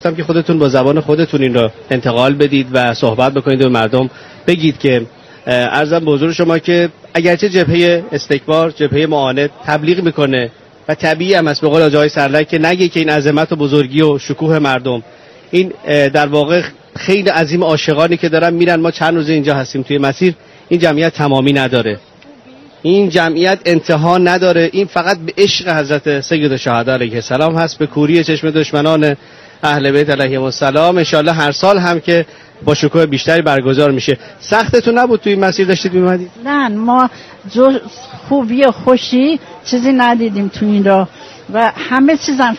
که خودتون با زبان خودتون این رو انتقال بدید و صحبت بکنید و مردم بگید که عرضم به حضور شما که اگرچه جبهه استکبار، جبهه معاند تبلیغ میکنه و طبیعی هم است به قول آقای سرلک که نگه که این عظمت و بزرگی و شکوه مردم، این در واقع خیلی عظیم عاشقانی که دارن میرن. ما چند روز اینجا هستیم توی مسیر، این جمعیت تمامی نداره، این جمعیت انتها نداره، این فقط به عشق حضرت سید الشهدا علیه السلام هست، به کوری چشم دشمنان اهل بیت علیهم السلام. ان شاءالله هر سال هم که با شکوه بیشتری برگزار میشه. سختتون نبود توی این مسیر داشتید می‌اومدید؟ نه، ما جز خوبی و خوشی چیزی ندیدیم تو این راه و همه چیزن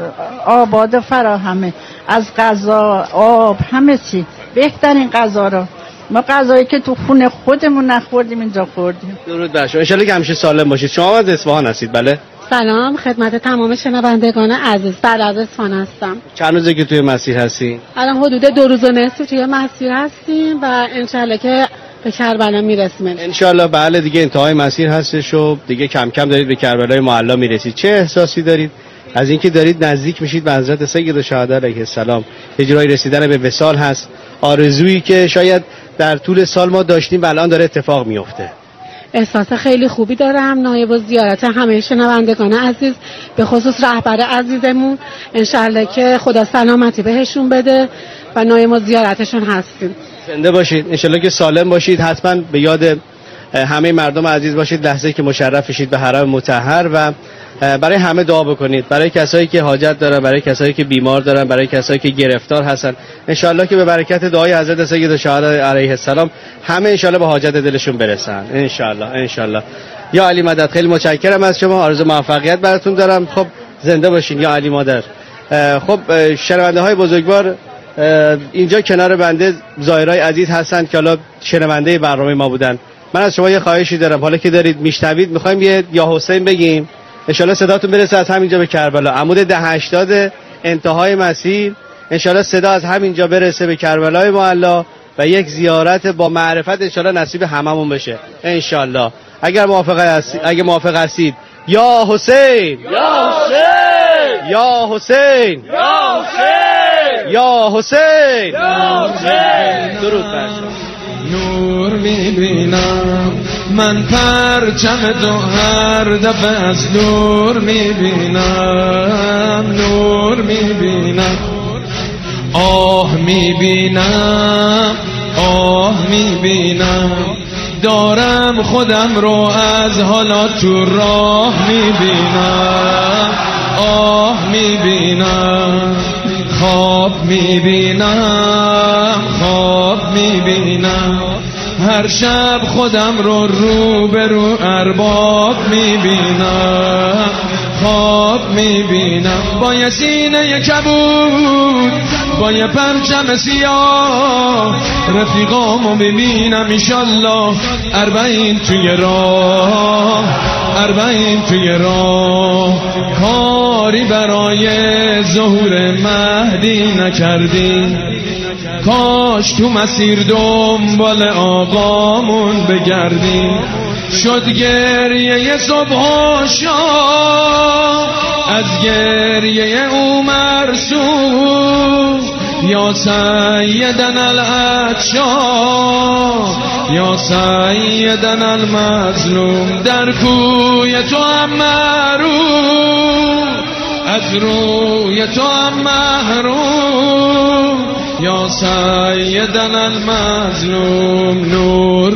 آباد و فراهمه، از غذا، آب، همه چی، بهترین غذا رو. ما غذایی که تو خونه خودمون نخوردیم اینجا خوردیم. درود بر شما، ان شاءالله که همیشه سالم باشید. شما از اصفهان هستید؟ بله. سلام خدمت تمام شنوندگان عزیز، بله از اصفهان هستم. چند روزه که توی مسیر هستین؟ الان حدود 2 روز و نصف توی مسیر هستیم و انشالله که به کربلا میرسیم. انشالله. بله دیگه انتهای مسیر هستش و دیگه کم کم دارید به کربلای معلی میرسید. چه احساسی دارید از اینکه دارید نزدیک میشید به حضرت سید الشهدا علیه السلام؟ اجرای رسیدن به وصال هست، آرزویی که شاید در طول سال ما داشتیم و الان داره اتفاق میفته. احساس خیلی خوبی دارم. نایب الزیارت همه شنوندگان عزیز، به خصوص رهبر عزیزمون، انشالله که خدا سلامتی بهشون بده و نایب الزیارتشون هستیم. زنده باشید، انشالله که سالم باشید. حتما به یاد همه مردم عزیز باشید لحظه‌ای که مشرف شید به حرم مطهر و برای همه دعا بکنید، برای کسایی که حاجت دارن، برای کسایی که بیمار دارن، برای کسایی که گرفتار هستن. انشالله که به برکت دعای حضرت سید الشهدا علیه السلام همه انشالله به حاجت دلشون برسن. انشالله. یا علی مدد، خیلی متشکرم از شما، آرزو موفقیت براتون دارم. خب زنده باشین یا علی مادر. خب شنونده های بزرگوار، اینجا کنار بنده زائرای عزیز هستن که حالا شنونده برنامه ما بودن. من از شما یه خواهشی دارم، حالا که دارید میشنوید میخوایم یه یا حسین بگیم، انشالله صداتون برسه از همینجا به کربلا، عمود 1080 انتهای مسیر. انشالله صدا از همینجا برسه به کربلای معلی و یک زیارت با معرفت انشالله نصیب هممون بشه انشالله. اگر موافق هستید یا حسین، یا حسین، یا حسین، یا حسین، یا حسین، یا حسین. درود بر شما. نور میبینم من پرچم تو هر دفعه از نور میبینم، نور میبینم، آه میبینم، آه میبینم، دارم خودم رو از حالا تو راه میبینم، آه میبینم، خواب میبینم، خواب میبینم، هر شب خودم رو به رو ارباب میبینم، خواب میبینم، با یه سینه کبود، با یه پرچم سیاه، رفیقامو میبینم انشالله 40 توی راه، 40 توی راه. کاری برای ظهور مهدی نکردیم، کاش تو مسیر دنبال آقامون بگردیم. شد گریه صبح و شام از گریه او مرسوم، یا سیدنا العطشان، یا سیدنا المظلوم، در کوی تو هم محروم، از روی تو هم محروم، یا سیدنا المظلوم. نور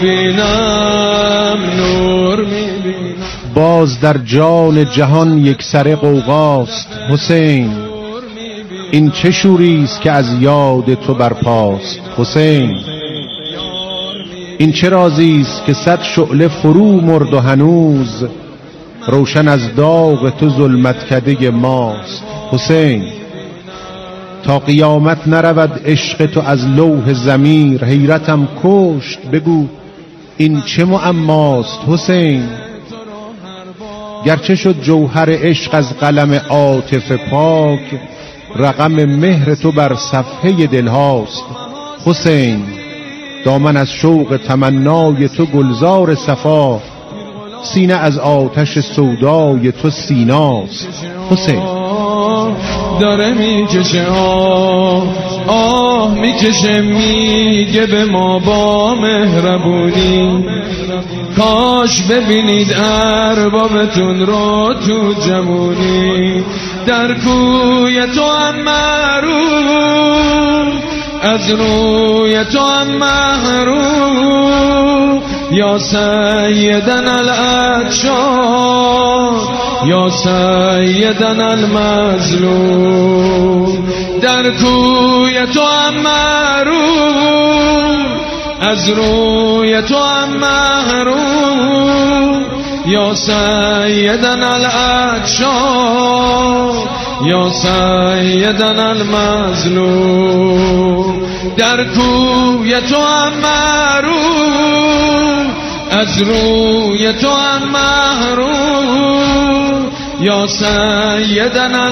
میبینم، نور میبینم. باز در جان جهان یک سر غوغاست حسین، این چه شوریست که از یاد تو برپاست حسین، این چه رازیست که 100 شعله فرو مرد و هنوز روشن از داغ تو ظلمتکده ماست حسین. تا قیامت نرود عشق تو از لوح ضمیر، حیرتم کشت بگو این چه معماست حسین. گرچه شد جوهر عشق از قلم عاطفه پاک، رقم مهر تو بر صفحه دلهاست حسین. دامن از شوق تمنای تو گلزار صفا، سینه از آتش سودای تو سیناست حسین. داره میکشه آه میکشه، میگه به ما با مهربونی کاش ببینید اربابتون رو تو جوونی. در کوی تو هم محروم، از روی تو هم محروم، یا سیدنا العطشان یا سیدنا المظلوم. در کوی تو هم محروم، از روی تو هم محروم، یا سیدنا العطشان یا سیدنا المظلوم. در کوی تو هم محروم، از روی تو هم محروم، یا سیدنا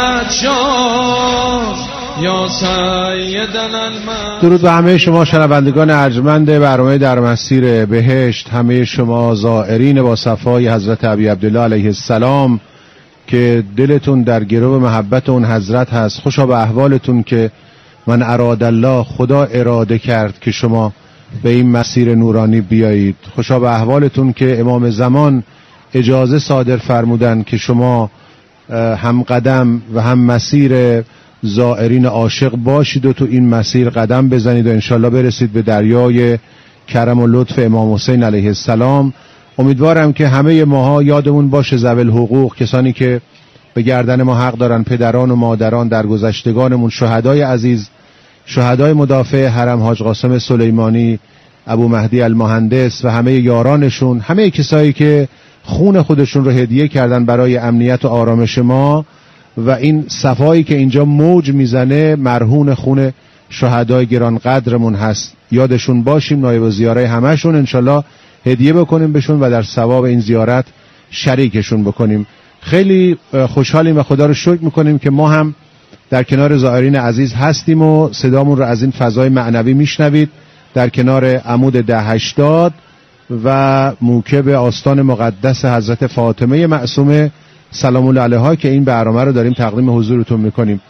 العطشان یا سیدنا المظلوم. درود به همه شما شنوندگان ارجمند برنامه در مسیر بهشت، همه شما زائرین با صفای حضرت ابی عبدالله علیه السلام که دلتون در گرو محبت اون حضرت هست. خوشا به احوالتون که من اراد الله، خدا اراده کرد که شما به این مسیر نورانی بیایید. خوشا به احوالتون که امام زمان اجازه صادر فرمودن که شما هم قدم و هم مسیر زائرین عاشق باشید و تو این مسیر قدم بزنید و انشالله برسید به دریای کرم و لطف امام حسین علیه السلام. امیدوارم که همه ماها یادمون باشه ذوی الحقوق، کسانی که به گردن ما حق دارن، پدران و مادران، درگذشتگانمون، شهدای عزیز، شهدای مدافع حرم حاج قاسم سلیمانی، ابو مهدی المهندس و همه یارانشون، همه کسایی که خون خودشون رو هدیه کردن برای امنیت و آرامش ما و این صفایی که اینجا موج میزنه مرهون خون شهدای گرانقدرمون هست. یادشون باشیم، نایب الزیاره همشون انشالله هدیه بکنیم بهشون و در ثواب این زیارت شریکشون بکنیم. خیلی خوشحالیم و خدا رو شکر میکنیم که ما هم در کنار زائرین عزیز هستیم و صدامون رو از این فضای معنوی میشنوید در کنار عمود 1080 و موکب آستان مقدس حضرت فاطمه معصومه سلام الله علیها که این برنامه رو داریم تقدیم حضورتون میکنیم.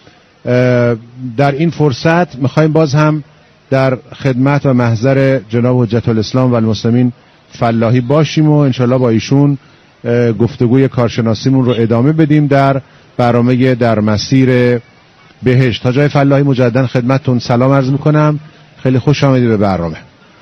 در این فرصت میخوایم باز هم در خدمت و محضر جناب حجت الاسلام و المسلمین فلاحی باشیم و انشالله با ایشون گفتگوی کارشناسیمون رو ادامه بدیم در برنامه در مسیر بهشت. حاج فلاحی مجددا خدمتتون سلام عرض میکنم، خیلی خوش آمدید به برنامه.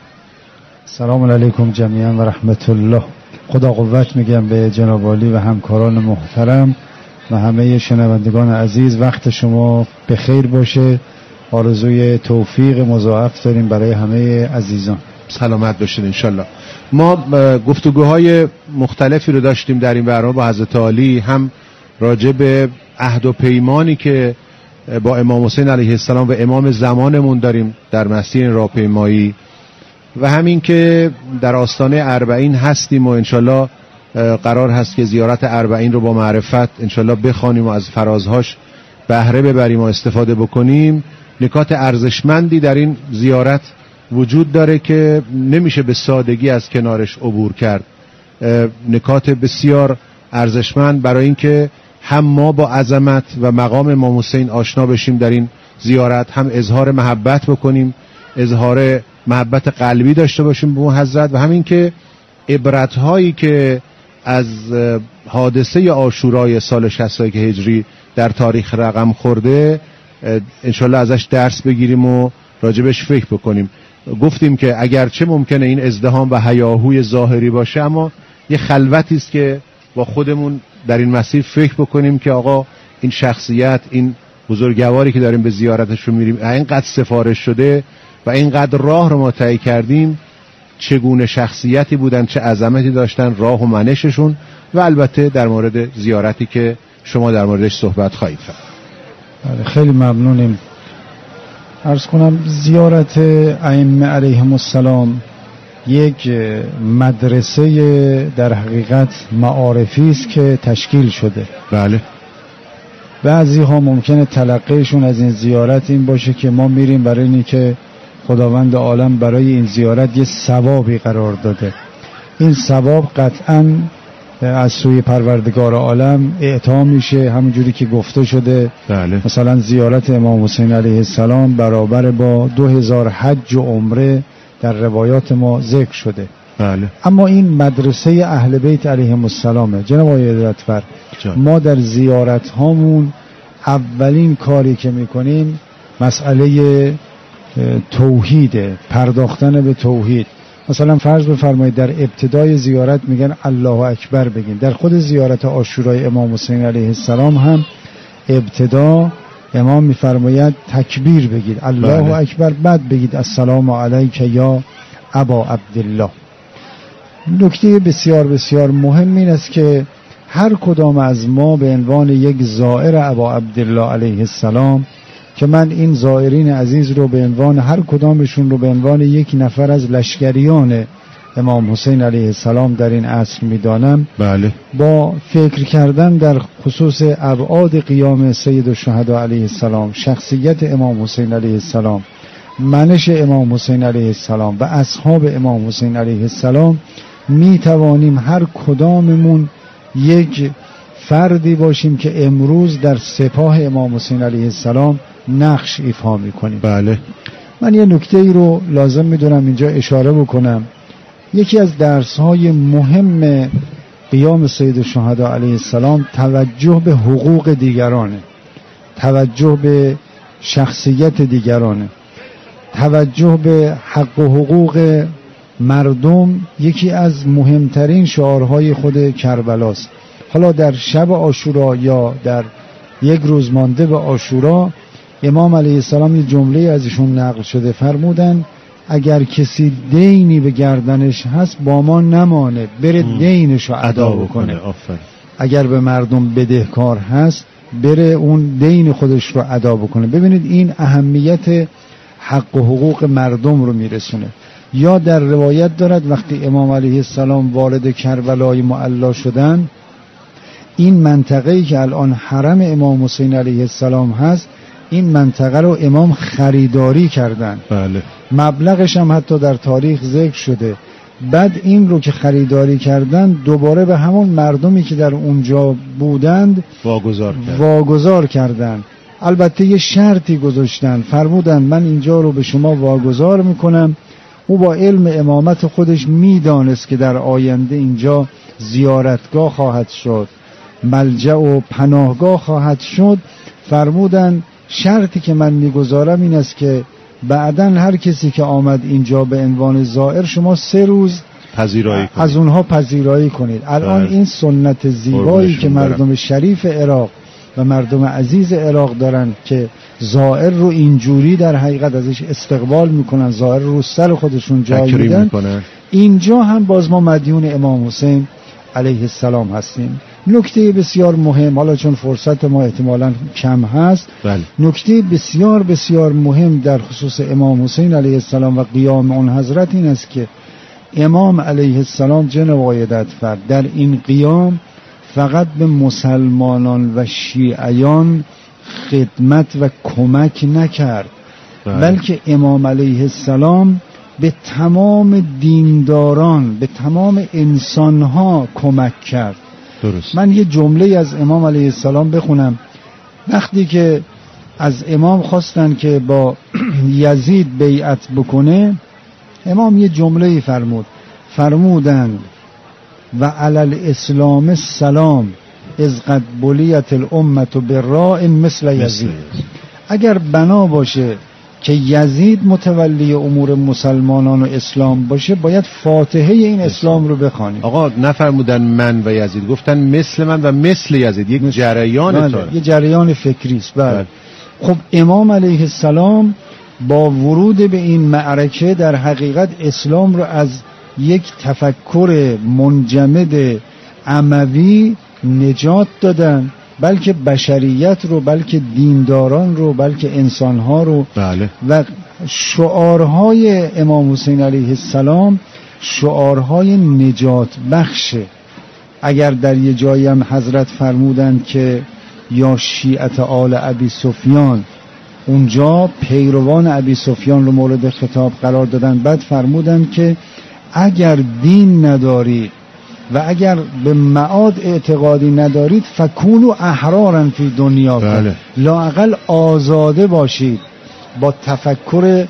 سلام علیکم جمیعا و رحمت الله. خدا قوت میگم به جناب عالی و همکاران محترم و همه شنوندگان عزیز. وقت شما بخیر باشه، آرزوی توفیق مضاعف داریم برای همه عزیزان. سلامت باشید انشالله. ما گفتگوهای مختلفی رو داشتیم در این برنامه با حضرت عالی، هم راجع به عهد و پیمانی که با امام حسین علیه السلام و امام زمانمون داریم در مسیر راهپیمایی و همین که در آستانه اربعین هستیم و انشالله قرار هست که زیارت اربعین رو با معرفت انشالله بخوانیم و از فرازهاش بهره ببریم و استفاده بکنیم. نکات ارزشمندی در این زیارت وجود داره که نمیشه به سادگی از کنارش عبور کرد. نکات بسیار ارزشمند برای اینکه هم ما با عظمت و مقام امام حسین آشنا بشیم در این زیارت، هم اظهار محبت بکنیم، اظهار محبت قلبی داشته باشیم به اون حضرت و همین که عبرت‌هایی که از حادثه عاشورای سال 61 هجری در تاریخ رقم خورده انشالله ازش درس بگیریم و راجبش فکر بکنیم. گفتیم که اگرچه ممکنه این ازدحام و هیاهوی ظاهری باشه، اما یه خلوتی است که با خودمون در این مسیر فکر بکنیم که آقا این شخصیت، این بزرگواری که داریم به زیارتش رو میریم، اینقدر سفارش شده و اینقدر راه رو ما طی کردیم، چگونه شخصیتی بودن، چه عظمتی داشتن، راه و منششون و البته در مورد زیارتی که شما در موردش صحبت خواهید کرد. خیلی ممنونیم. عرض کنم زیارت ائمه علیهم السلام یک مدرسه در حقیقت معارفی است که تشکیل شده. بله. بعضی ها ممکنه تلقیشون از این زیارت این باشه که ما میریم برای اینی که خداوند عالم برای این زیارت یه ثوابی قرار داده. این ثواب قطعاً از سوی پروردگار عالم اعطا میشه، همونجوری که گفته شده. بله. مثلا زیارت امام حسین علیه السلام برابر با 2000 حج و عمره در روایات ما ذکر شده. بله. اما این مدرسه اهل بیت علیهم السلامه. جناب آقای عدالتفر، ما در زیارت هامون اولین کاری که میکنیم مسئله توحیده، پرداختن به توحید. مثلا فرض بفرمایید در ابتدای زیارت میگن الله اکبر بگین. در خود زیارت عاشورای امام حسین علیه السلام هم ابتدا امام میفرماید تکبیر بگید، الله بله. اکبر، بعد بگید السلام علیک یا ابا عبدالله. نکته بسیار بسیار مهم این است که هر کدام از ما به عنوان یک زائر ابا عبدالله علیه السلام، که من این زائرین عزیز رو به عنوان هر کدامشون رو به عنوان یک نفر از لشکریان امام حسین علیه السلام در این عصر میدانم، بله. با فکر کردن در خصوص ابعاد قیام سید الشهدا علیه السلام، شخصیت امام حسین علیه السلام، منش امام حسین علیه السلام و اصحاب امام حسین علیه السلام، می توانیم هر کداممون یک فردی باشیم که امروز در سپاه امام حسین علیه السلام نقش ایفا می‌کنیم. بله. من یه نکته ای رو لازم می‌دونم اینجا اشاره بکنم. یکی از درس‌های مهم قیام سید الشهدا علیه السلام توجه به حقوق دیگرانه، توجه به شخصیت دیگرانه، توجه به حق و حقوق مردم. یکی از مهمترین شعارهای خود کربلاست. حالا در شب عاشورا یا در یک روز مانده به عاشورا، امام علیه السلام یه جمله ازشون نقل شده، فرمودن اگر کسی دینی به گردنش هست با ما نمانه، بره دینشو ادا بکنه. اگر به مردم بدهکار هست بره اون دین خودش رو ادا بکنه. ببینید این اهمیت حق و حقوق مردم رو میرسونه. یا در روایت دارد وقتی امام علیه السلام وارد کربلای معلا شدن، این منطقه‌ای که الان حرم امام حسین علیه السلام هست، این منطقه رو امام خریداری کردن. بله. مبلغش هم حتی در تاریخ ذکر شده. بعد این رو که خریداری کردن دوباره به همون مردمی که در اونجا بودند واگذار کردن. البته یه شرطی گذاشتن، فرمودن من اینجا رو به شما واگذار میکنم. او با علم امامت خودش میدانست که در آینده اینجا زیارتگاه خواهد شد، ملجأ و پناهگاه خواهد شد. فرمودن شرطی که من میگذارم این است که بعدن هر کسی که آمد اینجا به عنوان زائر شما 3 روز از اونها پذیرایی کنید. الان این سنت زیبایی که مردم شریف عراق و مردم عزیز عراق دارن که زائر رو اینجوری در حقیقت ازش استقبال میکنن، زائر رو سر خودشون جای میدن، اینجا هم باز ما مدیون امام حسین علیه السلام هستیم. نکته بسیار مهم، حالا چون فرصت ما احتمالاً کم هست، نکته بسیار بسیار مهم در خصوص امام حسین علیه السلام و قیام اون حضرت این است که امام علیه السلام جناب آقای عدالتفر در این قیام فقط به مسلمانان و شیعیان خدمت و کمک نکرد، بلکه امام علیه السلام به تمام دینداران، به تمام انسانها کمک کرد. درست. من یه جمله از امام علیه السلام بخونم. وقتی که از امام خواستن که با یزید بیعت بکنه، امام یه جمله فرمودند و علی الاسلام السلام از قد بلیت الامت بالراء مثل یزید. اگر بنا باشه که یزید متولی امور مسلمانان و اسلام باشه، باید فاتحه این اسلام رو بخوانیم. آقا نفرمودن من و یزید، گفتن مثل من و مثل یزید، یک جریان بله. یه جریان فکری است. بله. خب امام علیه السلام با ورود به این معرکه در حقیقت اسلام رو از یک تفکر منجمد اموی نجات دادن، بلکه بشریت رو، بلکه دینداران رو، بلکه انسانها رو. بله. و شعارهای امام حسین علیه السلام شعارهای نجات بخشه. اگر در یه جایی هم حضرت فرمودند که یا شیعت آل ابی سفیان، اونجا پیروان ابی سفیان رو مورد خطاب قرار دادن. بعد فرمودند که اگر دین نداری و اگر به معاد اعتقادی ندارید فکونوا احرارا فی دنیاکم، لااقل آزاده باشید، با تفکر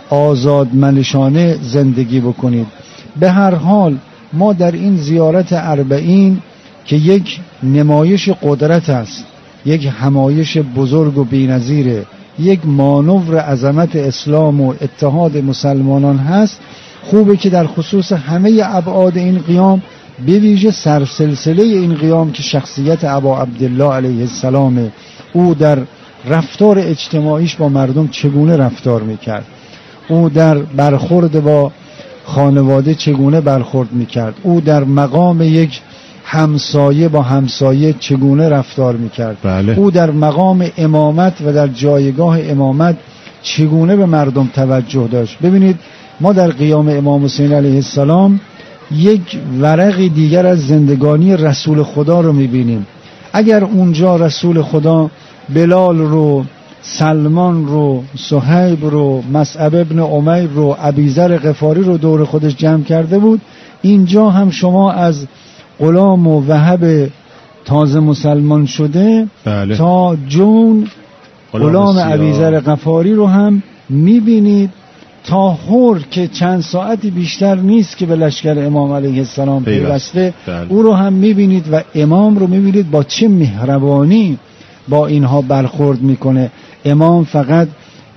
آزادمنشانه زندگی بکنید. به هر حال ما در این زیارت 40 که یک نمایش قدرت است، یک همایش بزرگ و بی‌نظیره، یک مانور عظمت اسلام و اتحاد مسلمانان هست، خوبه که در خصوص همه ابعاد این قیام، به ویژه سرسلسله این قیام که شخصیت ابا عبدالله علیه السلام، او در رفتار اجتماعیش با مردم چگونه رفتار میکرد، او در برخورد با خانواده چگونه برخورد میکرد، او در مقام یک همسایه با همسایه چگونه رفتار میکرد، او در مقام امامت و در جایگاه امامت چگونه به مردم توجه داشت. ببینید ما در قیام امام حسین علیه السلام یک ورق دیگر از زندگانی رسول خدا رو میبینیم. اگر اونجا رسول خدا بلال رو، سلمان رو، صهیب رو، مصعب ابن عمیر رو، ابیذر غفاری رو دور خودش جمع کرده بود، اینجا هم شما از غلام و وهب تازه مسلمان شده تا جون غلام ابیذر غفاری رو هم میبینید، تا هور که چند ساعتی بیشتر نیست که به لشکر امام علیه السلام پیوسته، او رو هم میبینید و امام رو میبینید با چه مهربانی با اینها برخورد میکنه. امام فقط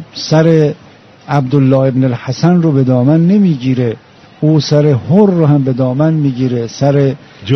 سر عبدالله ابن الحسن رو به دامن نمیگیره، او سر هر رو هم به دامن میگیره، سر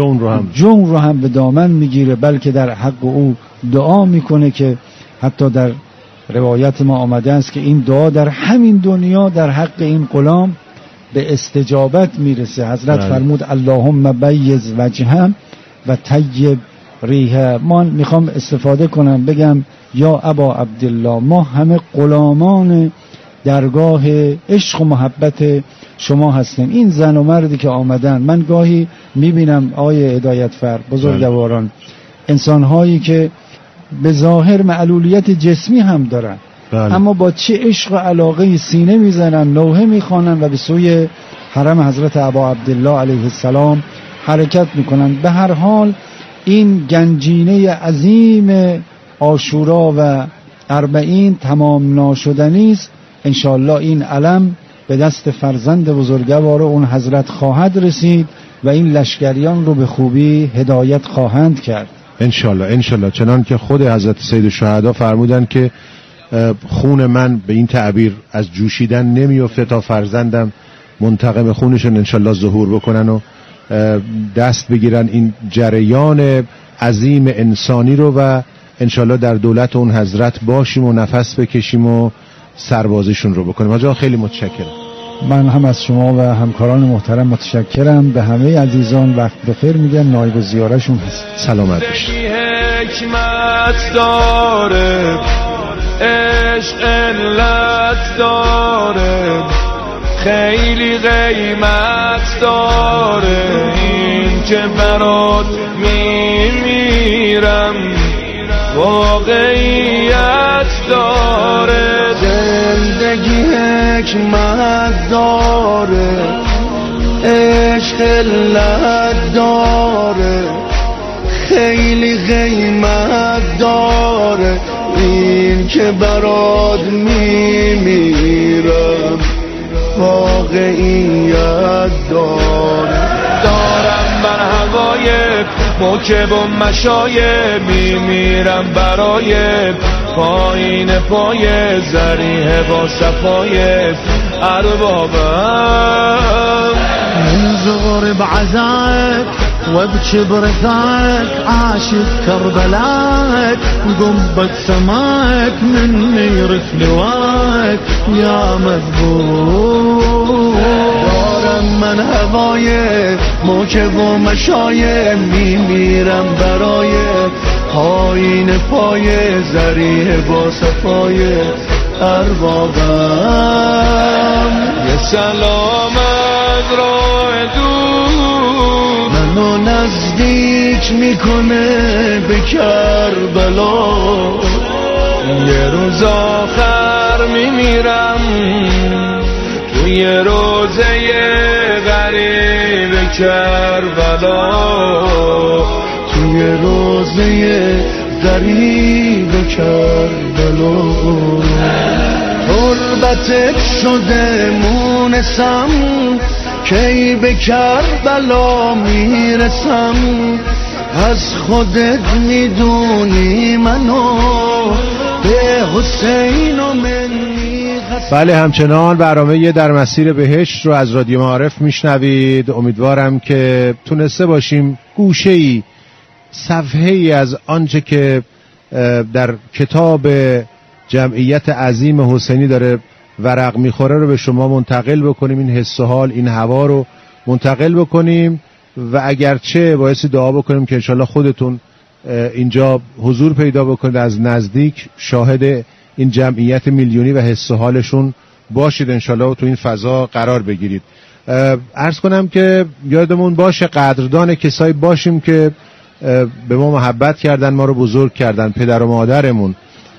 جون رو هم به دامن میگیره، بلکه در حق او دعا میکنه که حتی در روایت ما آمده است که این دعا در همین دنیا در حق این غلام به استجابت میرسه. حضرت فرمود اللهم بیض وجهم و طیب ریحه. ما میخوام استفاده کنم بگم یا ابا عبدالله، ما همه غلامان درگاه عشق و محبت شما هستیم. این زن و مردی که آمدن، من گاهی میبینم آیه هدایتفر بزرگواران، انسانهایی که به ظاهر معلولیت جسمی هم دارن، اما با چه عشق و علاقه سینه میزنن، نوحه میخوانن و به سوی حرم حضرت ابا عبدالله علیه السلام حرکت میکنن. به هر حال این گنجینه عظیم عاشورا و 40 تمام ناشدنی است. انشاءالله این علم به دست فرزند بزرگوار اون حضرت خواهد رسید و این لشکریان رو به خوبی هدایت خواهند کرد انشالله. چنان که خود حضرت سید الشهدا فرمودن که خون من به این تعبیر از جوشیدن نمیفته تا فرزندم منتقم خونشون انشالله ظهور بکنن و دست بگیرن این جریان عظیم انسانی رو و انشالله در دولت اون حضرت باشیم و نفس بکشیم و سربازیشون رو بکنیم. آجا خیلی متشکرم. من هم از شما و همکاران محترم متشکرم. به همه عزیزان وقت بخیر میگم، نایب زیارشون هست. سلامت باشید. حکمت داره، عشق علت داره، خیلی قیمت داره، این که برات میمیرم واقعیت داره. زندگی حکمت داره، عشق علت داره، خیلی قیمت داره، این که برات میمیرم واقعیت داره. دارم بر هوای موکب و مشایب، میمیرم برای پایین پای ذریح با صفای اربابم. انظر بعزائك وابكي برثاك، عاشق كربلاك قبة سماك، من يرث لواك يا مذبوح. دارم من هوای موکب و مشایب، میمیرم برای پایین پای ذریح با صفای اربابم. یه سلام از راه دور منو نزدیک میکنه به کربلا. یه روز آخر میمیرم توی روزه غریب کربلا توی روزه غریب کربلا تربتت شده مونسم کی به کربلا میرسم از خودت میدونی منو به حسین و منی. بله، همچنان برنامه در مسیر بهشت رو از رادیو معارف میشنوید. امیدوارم که تونسته باشیم گوشه‌ای، صفحه‌ای از آنچه که در کتاب جمعیت عظیم حسینی داره ورق میخوره رو به شما منتقل بکنیم. این حس و حال، این هوا رو منتقل بکنیم و اگرچه باعث دعا بکنیم که انشالله خودتون اینجا حضور پیدا بکنید، از نزدیک شاهد این جمعیت میلیونی و حس و حالشون باشید انشالله و تو این فضا قرار بگیرید. عرض کنم که یادمون باشه قدردان کسایی باشیم که به ما محبت کردن، ما رو بزرگ کردن. پدر و مادرمون،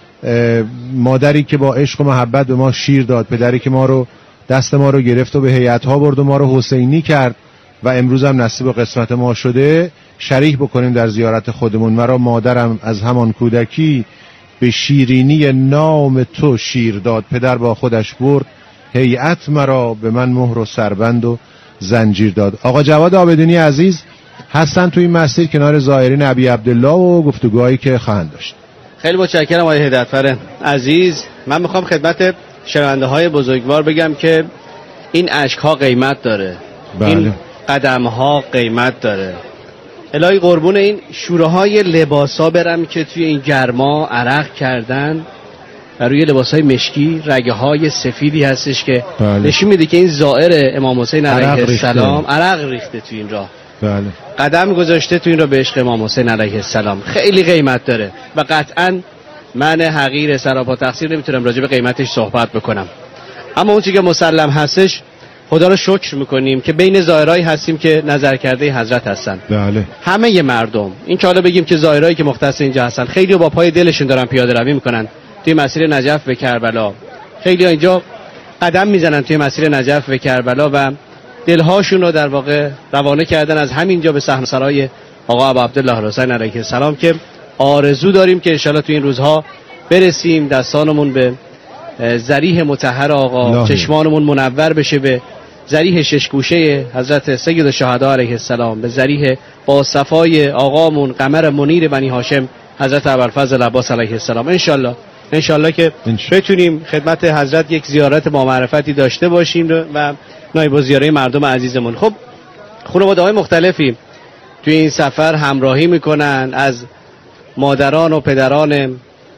مادری که با عشق و محبت به ما شیر داد، پدری که ما رو دست ما رو گرفت و به هیئت‌ها برد و ما رو حسینی کرد و امروز هم نصیب و قسمت ما شده. شریک بکنیم در زیارت خودمون. مرا مادرم از همان کودکی به شیرینی نام تو شیر داد، پدر با خودش برد هیئت مرا، به من مهر و سربند و زنجیر داد. آقا جواد عابدینی عزیز هستن تو این مسیر کنار زائرین ابی عبدالله و گفتگوهایی که خواهند داشت. خیلی متشکرم آقای هدایتفر عزیز. من میخوام خدمت شنونده های بزرگوار بگم که این اشک ها قیمت داره. بله. این قدم ها قیمت داره. الهی قربون این شوره های لباس ها برم که توی این گرما عرق کردن و روی لباس های مشکی رگه های سفیدی هستش که بله. نشون میده که این زائر امام حسین علیه السلام عرق ریخته توی این راه. بله. قدم گذاشته تو این رو به عشق امام حسین علیه السلام. خیلی قیمت داره و قطعاً من حقیر سراپا تقصیر نمیتونم راجع به قیمتش صحبت بکنم، اما اون چیزی که مسلم هستش خدا رو شکر میکنیم که بین زائرایی هستیم که نظر کرده حضرت هستن. بله. همه مردم این که حالا بگیم که زائرایی که مختص اینجا هستن، خیلی با پای دلشون دارن پیاده روی میکنن توی مسیر نجف به کربلا، خیلی اینجا قدم میزنن توی مسیر نجف به کربلا و دلهاشون رو در واقع روانه کردن از همینجا به صحنه‌سرای آقا ابو عبدالله الحسین علیه السلام که آرزو داریم که انشالله توی این روزها برسیم دستانمون به ذریح مطهر آقا، چشمانمون منور بشه به ذریح ششگوشه حضرت سید الشهدا علیه السلام، به ذریح با صفای آقامون قمر منیر بنی هاشم حضرت ابوالفضل عباس علیه السلام. انشالله که بتونیم خدمت حضرت یک زیارت با معرفتی داشته باشیم و نایب الزیاره مردم عزیزمون. خب خانواده‌های مختلفی توی این سفر همراهی میکنن، از مادران و پدران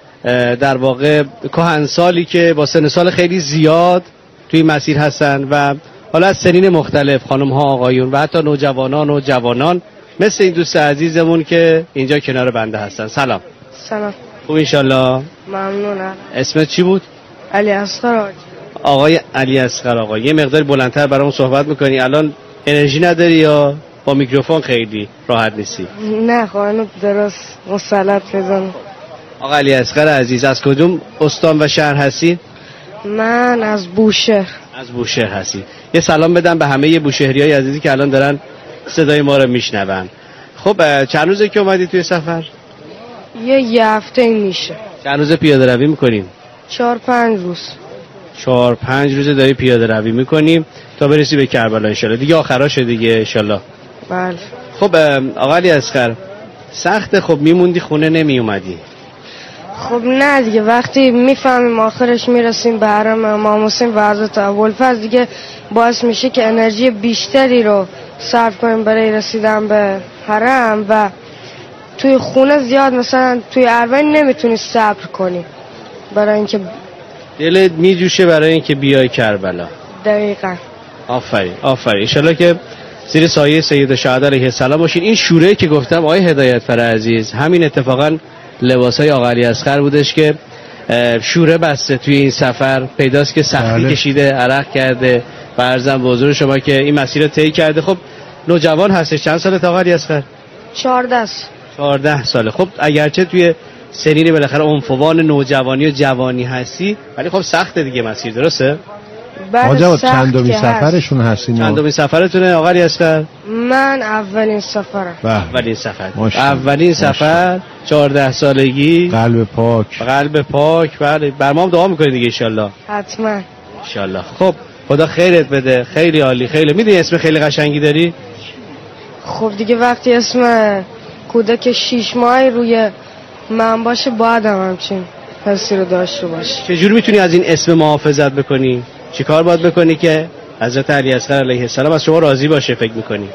در واقع کهنسالی که با سن سال خیلی زیاد توی مسیر هستن و حالا از سنین مختلف، خانم ها، آقایون و حتی نوجوانان و جوانان مثل این دوست عزیزمون که اینجا کنار بنده هستن. سلام. سلام. خوب انشالله؟ ممنونم. اسمت چی بود؟ علی اصغر. آقای علی اصغر آقا، یه مقدار بلندتر برامون صحبت میکنی؟ الان انرژی نداری یا با میکروفون خیلی راحت نیستی؟ نه خانم درست مسلط بزن. آقا علی اصغر عزیز از کدوم استان و شهر هستی؟ من از بوشهر. از بوشهر هستی. یه سلام بدم به همه بوشهریای عزیزی که الان دارن صدای ما رو میشنون. خب چند روزه که اومدی توی سفر؟ یه هفته میشه. چند روزه پیاده روی میکنیم؟ 4-5 روز. 4-5 روزه داری پیاده روی میکنیم تا برسی به کربلا انشالله. دیگه آخراشه دیگه انشالله. بله. خب آقا علی اصغر سخت، خب میموندی خونه نمی اومدی؟ خب نه دیگه، وقتی میفهمیم آخرش میرسیم به حرم امام حسین و حضرت ابوالفضل دیگه باعث میشه که انرژی بیشتری رو صرف کنیم برای رسیدن به حرم و توی خونه زیاد مثلا توی اربعین نمیتونی صبر کنی برای اینکه دلت میجوشه برای اینکه بیای کربلا. دقیقاً. آفرین آفرین. انشالله که زیر سایه سید الشهدا علیه السلام باشین. این شوره‌ای که گفتم آقای هدایتفر عزیز، همین اتفاقا لباسای آقا علی اصغر بودش که شوره بسته توی این سفر، پیداست که سختی کشیده، عرق کرده و عرضم به حضور شما که این مسیر رو طی کرده. خب نوجوان هستش. چند سالت آقا علی اصغر؟ 14 ساله. خب اگرچه توی سنین بالاخره عنفوان نوجوانی و جوانی هستی، ولی خب سخته دیگه مسیر، درسته؟ بعد چندمین سفرشون هستین؟ چندمین سفرتونه آقا علیاصغر؟ من اولین سفرم. اولین سفر. اولین سفر 14 سالگی. قلب پاک. بله بر ما هم دعا میکنید دیگه ان شاء الله. حتما ان شاء الله. خب خدا خیرت بده. خیلی عالی. خیلی میدونی اسم خیلی قشنگی داری؟ خب دیگه وقتی اسم کودک 6 ماهی روی من باشه باید همچین حسی رو داشته باشه. چجور میتونی از این اسم محافظت بکنی؟ چی کار باید بکنی که حضرت علیاصغر علیه السلام از شما راضی باشه فکر میکنی؟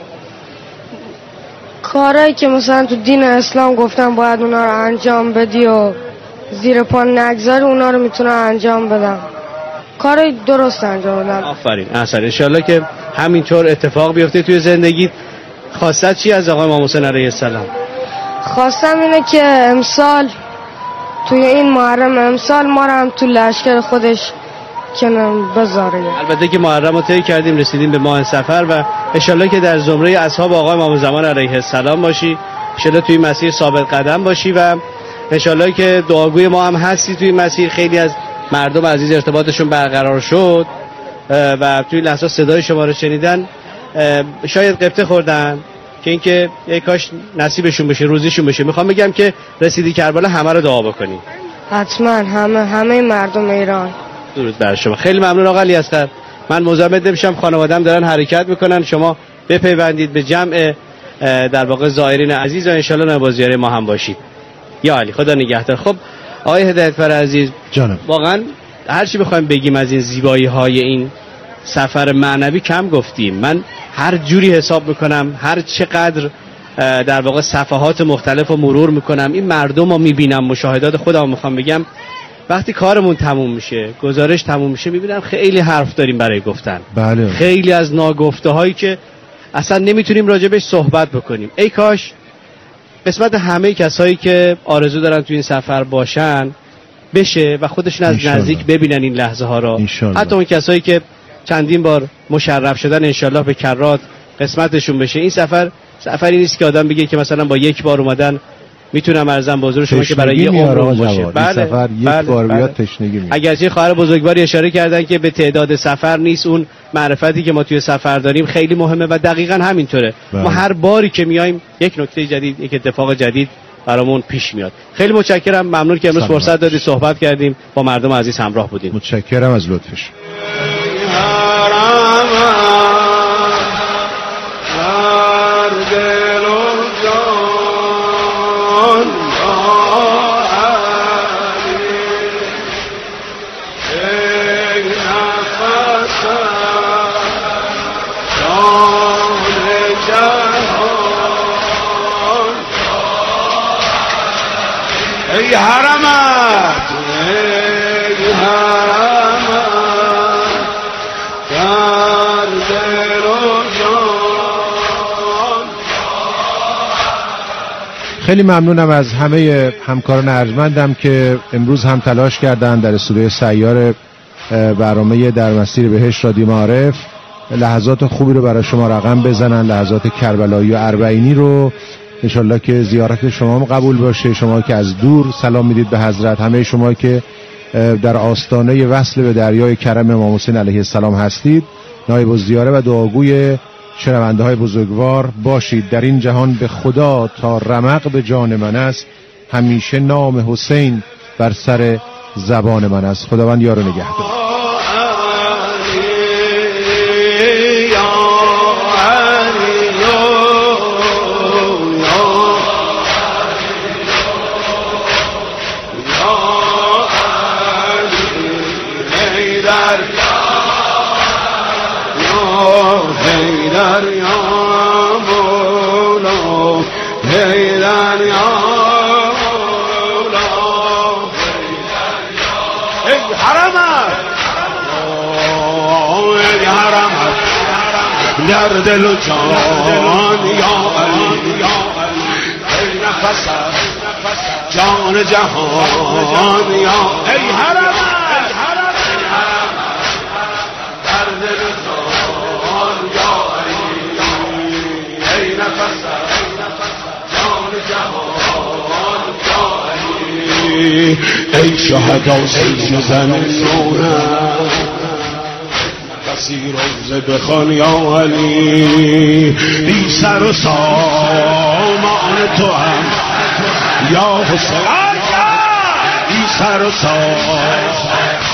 کارهایی که مثلا تو دین اسلام گفتن باید اونا رو انجام بدی و زیر پا نگذاری اونا رو میتونم انجام بدم. کارهای درست انجام بدم. آفرین. احسن. انشالله که همینطور اتفاق بیفته توی زندگیت. خواستت چی از آقای امام حسین علیه السلام؟ خواستم اینه که امسال توی این محرم امسال ما رو هم تو لشکر خودش کنم بذاره. البته که محرم رو طی کردیم رسیدیم به ماه صفر و انشالله که در زمره اصحاب آقای امام زمان علیه السلام باشی. انشالله توی مسیر ثابت قدم باشی و انشالله که دعاگوی ما هم هستی توی مسیر. خیلی از مردم عزیز ارتباطشون برقرار شد و توی لحظه صدای شما رو شنیدن شاید قبطه خوردن که اینکه یک کاش نصیبشون بشه روزیشون بشه. میخوام بگم که رسیدی کربلا همه رو دعا بکنی. حتما همه مردم ایران. درود بر شما. خیلی ممنون آقا علیاصغر. من مزاحمت نمیشم، خانواده‌ام دارن حرکت میکنن. شما بپیوندید به جمع در واقع زائرین عزیز و ان شاء الله با زیاره ما هم باشید. یا علی خدا نگهدار. خب آقای هدایتفر عزیز جانم، واقعا هر چی بخوایم بگیم از این زیبایی‌های این سفر معنوی کم گفتیم. من هر جوری حساب میکنم، هر چقدر در واقع صفحات مختلف رو مرور میکنم، این مردم رو میبینم، مشاهدات خودم میخوام بگم، وقتی کارمون تموم میشه، گزارش تموم میشه، میبینم خیلی حرف داریم برای گفتن. بله. خیلی از ناگفته هایی که اصلا نمیتونیم راجبش صحبت بکنیم. ای کاش قسمت همه کسایی که آرزو دارن تو این سفر باشن بشه و خودشون از نزدیک ببینن این لحظه ها را. حتی اون کسایی که چندین بار مشرف شدن انشالله به کرات قسمتشون بشه. این سفری نیست که آدم بگه که مثلا با یک بار اومدن میتونم ارزم بزرگ شما که برای یه عمر باشه. بله سفر یک بار بیاد تشنگی میاد. اگرچه خواهر بزرگواری اشاره کردن که به تعداد سفر نیست، اون معرفتی که ما توی سفر داریم خیلی مهمه و دقیقاً همینطوره. ما هر باری که میایم یک نکته جدید، یک اتفاق جدید برامون پیش میاد. خیلی متشکرم، ممنون که امروز فرصت دادی صحبت کردیم، با مردم عزیز همراه بودیم. متشکرم از لطفش. ای حرمت ای حرمت در دل و جان. خیلی ممنونم از همه همکاران ارجمندم که امروز هم تلاش کردن در استودیوی سیار برنامه در مسیر بهشت رادیو معارف لحظات خوبی رو برای شما رقم بزنن، لحظات کربلایی و اربعینی رو. انشالله که زیارت شما هم قبول باشه. شما که از دور سلام میدید به حضرت، همه شما که در آستانه وصل به دریای کرم امام حسین علیه السلام هستید، نایب الزیاره و دعاگوی شنونده های بزرگوار باشید. در این جهان به خدا تا رمق به جان من است، همیشه نام حسین بر سر زبان من است. خداوند یار و نگهدار. در دل و جان یا علی ای نفس جان جهان یا ای حرم در دل و جان یا علی ای نفس جان جهان یا علی ای شهدا سید زن نورم بسی روزه بخوان یا علی بی سر و سامان تو هم یا حسین بی سر و سامان